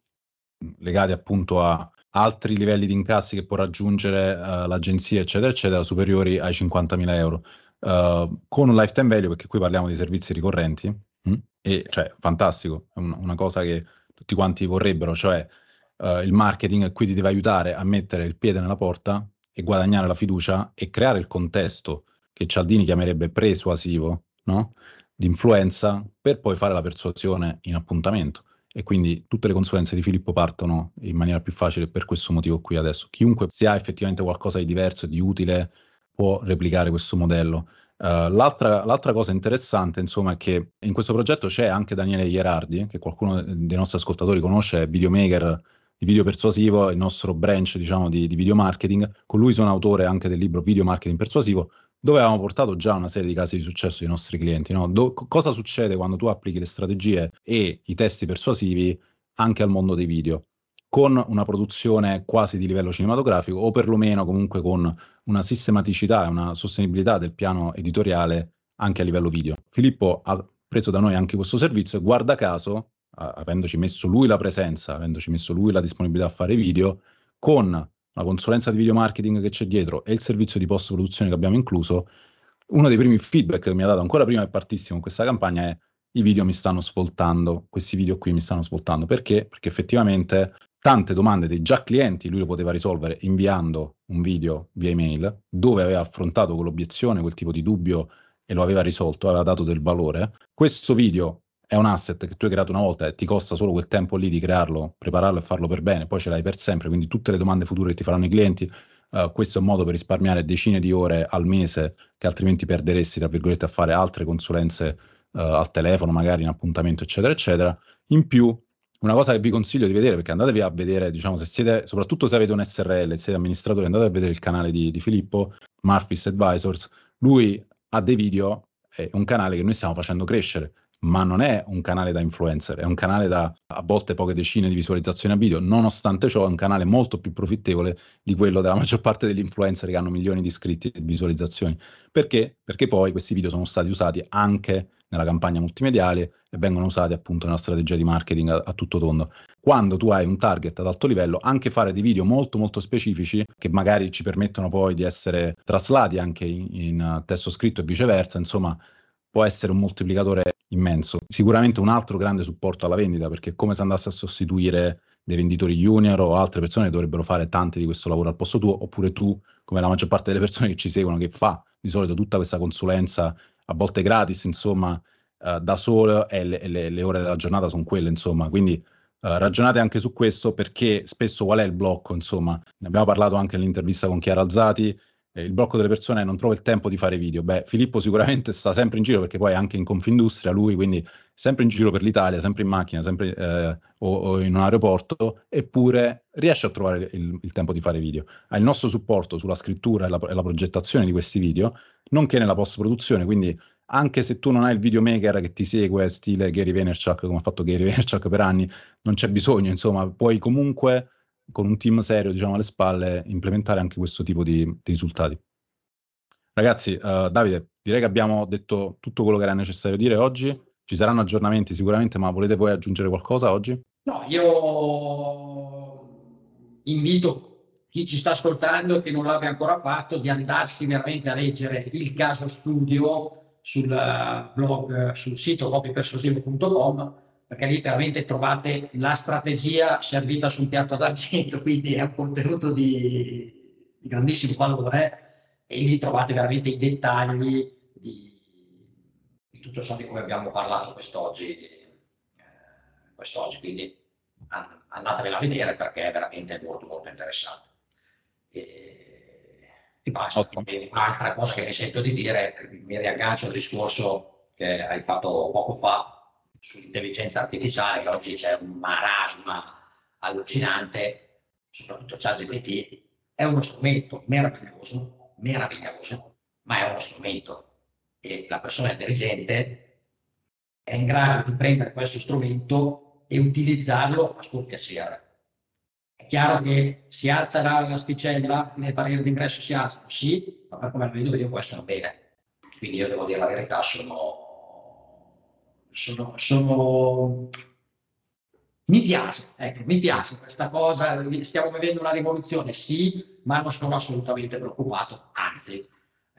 legati appunto a altri livelli di incassi che può raggiungere uh, l'agenzia, eccetera, eccetera, superiori ai cinquantamila euro, uh, con un lifetime value, perché qui parliamo di servizi ricorrenti, mh? E cioè fantastico, è un, una cosa che tutti quanti vorrebbero, cioè uh, il marketing qui ti deve aiutare a mettere il piede nella porta e guadagnare la fiducia e creare il contesto che Cialdini chiamerebbe persuasivo, no? Di influenza, per poi fare la persuasione in appuntamento. E quindi tutte le consulenze di Filippo partono in maniera più facile per questo motivo qui adesso. Chiunque sia effettivamente qualcosa di diverso e di utile può replicare questo modello. Uh, l'altra, l'altra cosa interessante, insomma, è che in questo progetto c'è anche Daniele Ierardi, che qualcuno dei nostri ascoltatori conosce, è videomaker di Video Persuasivo, il nostro branch, diciamo, di, di video marketing. Con lui sono autore anche del libro Video Marketing Persuasivo, dove avevamo portato già una serie di casi di successo dei nostri clienti, no? Do- cosa succede quando tu applichi le strategie e i testi persuasivi anche al mondo dei video, con una produzione quasi di livello cinematografico o perlomeno comunque con una sistematicità e una sostenibilità del piano editoriale anche a livello video. Filippo ha preso da noi anche questo servizio e guarda caso, avendoci messo lui la presenza, avendoci messo lui la disponibilità a fare video, con la consulenza di video marketing che c'è dietro e il servizio di post produzione che abbiamo incluso, uno dei primi feedback che mi ha dato ancora prima che partissimo con questa campagna è: i video mi stanno svoltando, questi video qui mi stanno svoltando. Perché? Perché effettivamente tante domande dei già clienti lui le poteva risolvere inviando un video via email, dove aveva affrontato quell'obiezione, quel tipo di dubbio e lo aveva risolto, aveva dato del valore. Questo video è un asset che tu hai creato una volta e ti costa solo quel tempo lì di crearlo, prepararlo e farlo per bene, poi ce l'hai per sempre, quindi tutte le domande future che ti faranno i clienti, uh, questo è un modo per risparmiare decine di ore al mese che altrimenti perderesti, tra virgolette, a fare altre consulenze uh, al telefono, magari in appuntamento, eccetera, eccetera. In più, una cosa che vi consiglio di vedere, perché andatevi a vedere, diciamo, se siete, soprattutto se avete un S R L, se siete amministratori, andate a vedere il canale di, di Filippo, Murphys Advisors. Lui ha dei video, è un canale che noi stiamo facendo crescere, ma non è un canale da influencer, è un canale da a volte poche decine di visualizzazioni a video. Nonostante ciò è un canale molto più profittevole di quello della maggior parte degli influencer che hanno milioni di iscritti e visualizzazioni. Perché? Perché poi questi video sono stati usati anche nella campagna multimediale e vengono usati appunto nella strategia di marketing a, a tutto tondo. Quando tu hai un target ad alto livello, anche fare dei video molto molto specifici che magari ci permettono poi di essere traslati anche in, in testo scritto e viceversa, insomma, può essere un moltiplicatore immenso. Sicuramente un altro grande supporto alla vendita, perché è come se andasse a sostituire dei venditori junior o altre persone che dovrebbero fare tante di questo lavoro al posto tuo, oppure tu, come la maggior parte delle persone che ci seguono, che fa di solito tutta questa consulenza, a volte gratis, insomma, uh, da solo, e le, le, le ore della giornata sono quelle, insomma. Quindi uh, ragionate anche su questo, perché spesso qual è il blocco, insomma. Ne abbiamo parlato anche nell'intervista con Chiara Alzati. il blocco delle persone è non trovo il tempo di fare video. Beh, Filippo sicuramente sta sempre in giro, perché poi è anche in Confindustria lui, quindi sempre in giro per l'Italia, sempre in macchina, sempre eh, o, o in un aeroporto, eppure riesce a trovare il, il tempo di fare video. Ha il nostro supporto sulla scrittura e la, e la progettazione di questi video, nonché nella post-produzione, quindi anche se tu non hai il videomaker che ti segue stile Gary Vaynerchuk, come ha fatto Gary Vaynerchuk per anni, non c'è bisogno, insomma, puoi comunque con un team serio, diciamo, alle spalle, implementare anche questo tipo di, di risultati. Ragazzi, uh, Davide, direi che abbiamo detto tutto quello che era necessario dire oggi. Ci saranno aggiornamenti sicuramente, ma volete voi aggiungere qualcosa oggi? No, io invito chi ci sta ascoltando, che non l'abbia ancora fatto, di andarsi veramente a leggere il caso studio sul blog, sul sito copypersuasivo punto com, perché lì veramente trovate la strategia servita su un piatto d'argento, quindi è un contenuto di, di grandissimo valore, e lì trovate veramente i dettagli di, di tutto ciò di cui abbiamo parlato quest'oggi, eh, quest'oggi. Quindi andatevela a vedere, perché è veramente molto molto interessante. E, e basta. E un'altra cosa che mi sento di dire, mi riaggancio al discorso che hai fatto poco fa sull'intelligenza artificiale, che oggi c'è un marasma allucinante, soprattutto ChatGPT. È uno strumento meraviglioso, meraviglioso, ma è uno strumento, e la persona intelligente è in grado di prendere questo strumento e utilizzarlo a suo piacere. È chiaro che si alza l'asticella, le barriere d'ingresso si alzano, sì, ma per come lo vedo io questo non bene. Quindi io devo dire la verità, sono Sono, sono... mi piace, ecco, mi piace questa cosa, stiamo vivendo una rivoluzione, sì, ma non sono assolutamente preoccupato, anzi,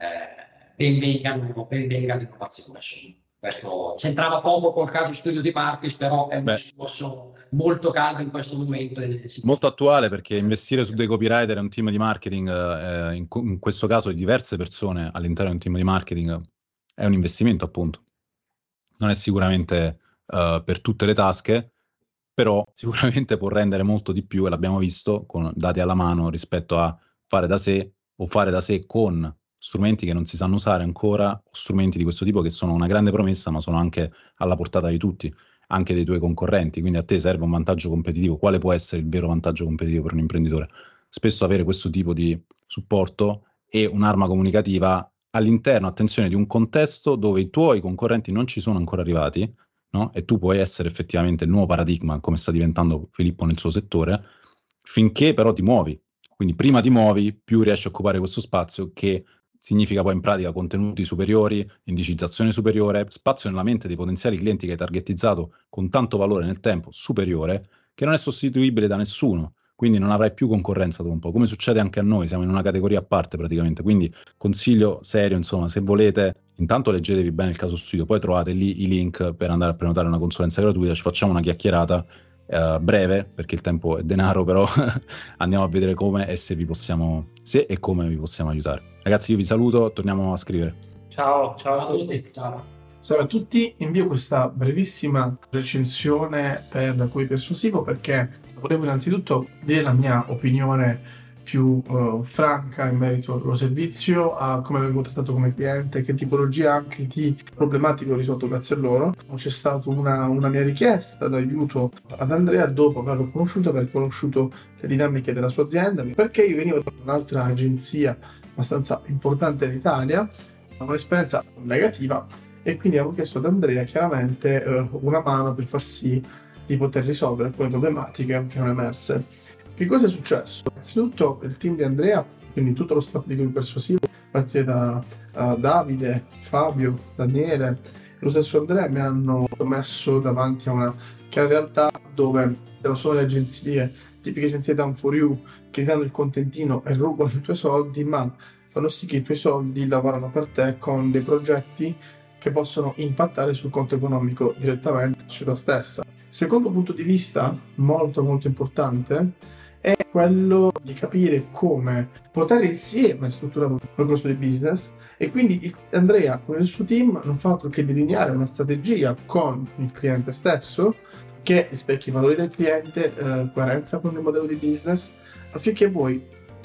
eh, ben venga, ben venga l'innovazione. Questo c'entrava poco col caso studio di Marcus, però è un Beh. discorso molto caldo in questo momento. Molto attuale, perché investire su dei copywriter e un team di marketing, eh, in, in questo caso di diverse persone all'interno di un team di marketing, è un investimento, appunto. Non è sicuramente uh, per tutte le tasche, però sicuramente può rendere molto di più, e l'abbiamo visto con dati alla mano, rispetto a fare da sé o fare da sé con strumenti che non si sanno usare ancora, o strumenti di questo tipo che sono una grande promessa, ma sono anche alla portata di tutti, anche dei tuoi concorrenti. Quindi a te serve un vantaggio competitivo. Quale può essere il vero vantaggio competitivo per un imprenditore? Spesso avere questo tipo di supporto e un'arma comunicativa all'interno, attenzione, di un contesto dove i tuoi concorrenti non ci sono ancora arrivati, no? E tu puoi essere effettivamente il nuovo paradigma, come sta diventando Filippo nel suo settore, finché però ti muovi. Quindi prima ti muovi, più riesci a occupare questo spazio, che significa poi in pratica contenuti superiori, indicizzazione superiore, spazio nella mente dei potenziali clienti che hai targetizzato con tanto valore nel tempo, superiore, che non è sostituibile da nessuno. Quindi non avrai più concorrenza dopo un po', come succede anche a noi, siamo in una categoria a parte praticamente. Quindi consiglio serio, insomma, se volete, intanto leggetevi bene il caso studio, poi trovate lì i link per andare a prenotare una consulenza gratuita, ci facciamo una chiacchierata eh, breve, perché il tempo è denaro, però andiamo a vedere come e se vi possiamo, se e come vi possiamo aiutare. Ragazzi, io vi saluto, torniamo a scrivere. Ciao, ciao a tutti. Ciao. Salve a tutti, invio questa brevissima recensione per Copy Persuasivo, perché volevo innanzitutto dire la mia opinione più uh, franca in merito al loro servizio, a come vengo trattato come cliente, che tipologia anche di problematiche ho risolto grazie a loro. C'è stata una, una mia richiesta d'aiuto ad Andrea dopo averlo conosciuto, aver conosciuto le dinamiche della sua azienda, perché io venivo da un'altra agenzia abbastanza importante in Italia, un'esperienza negativa, e quindi avevo chiesto ad Andrea chiaramente eh, una mano per far sì di poter risolvere alcune problematiche che erano emerse. Che cosa è successo? Innanzitutto il team di Andrea, quindi tutto lo staff di Copy Persuasivo, a partire da uh, Davide, Fabio, Daniele, lo stesso Andrea, mi hanno messo davanti a una chiara realtà dove non sono le agenzie, tipiche agenzie done for you, che ti danno il contentino e rubano i tuoi soldi, ma fanno sì che i tuoi soldi lavorano per te con dei progetti che possono impattare sul conto economico direttamente sulla stessa. Secondo punto di vista, molto molto importante, è quello di capire come portare insieme strutturare un percorso di business, e quindi Andrea con il suo team non fa altro che delineare una strategia con il cliente stesso che rispecchi i valori del cliente, eh, coerenza con il modello di business, affinché voi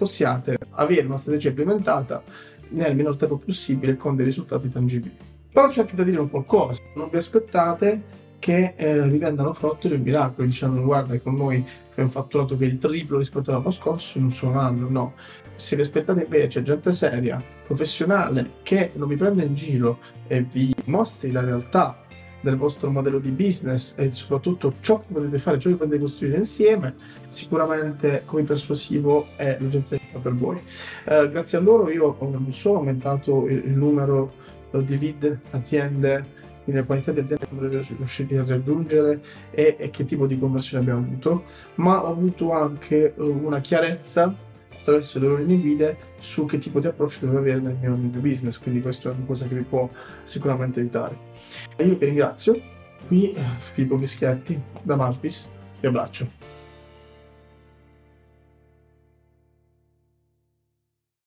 possiate avere una strategia implementata nel minor tempo possibile con dei risultati tangibili. Però c'è anche da dire un qualcosa, non vi aspettate che eh, vi vendano frottoli o miracoli dicendo guarda con noi fai un fatturato che è il triplo rispetto all'anno scorso in un solo anno. No, se vi aspettate invece gente seria, professionale, che non vi prende in giro e vi mostri la realtà del vostro modello di business e soprattutto ciò che potete fare, ciò che potete costruire insieme, sicuramente come persuasivo è l'agenzia per voi. Eh, grazie a loro io non solo ho aumentato il, il numero di lead, aziende, quindi la quantità di aziende che siamo riusciti a raggiungere e, e che tipo di conversione abbiamo avuto, ma ho avuto anche una chiarezza attraverso le loro linee guida su che tipo di approccio devo avere nel mio, nel mio business, quindi questo è una cosa che vi può sicuramente aiutare. E io vi ringrazio, qui Filippo Fischetti da Malfis, vi abbraccio.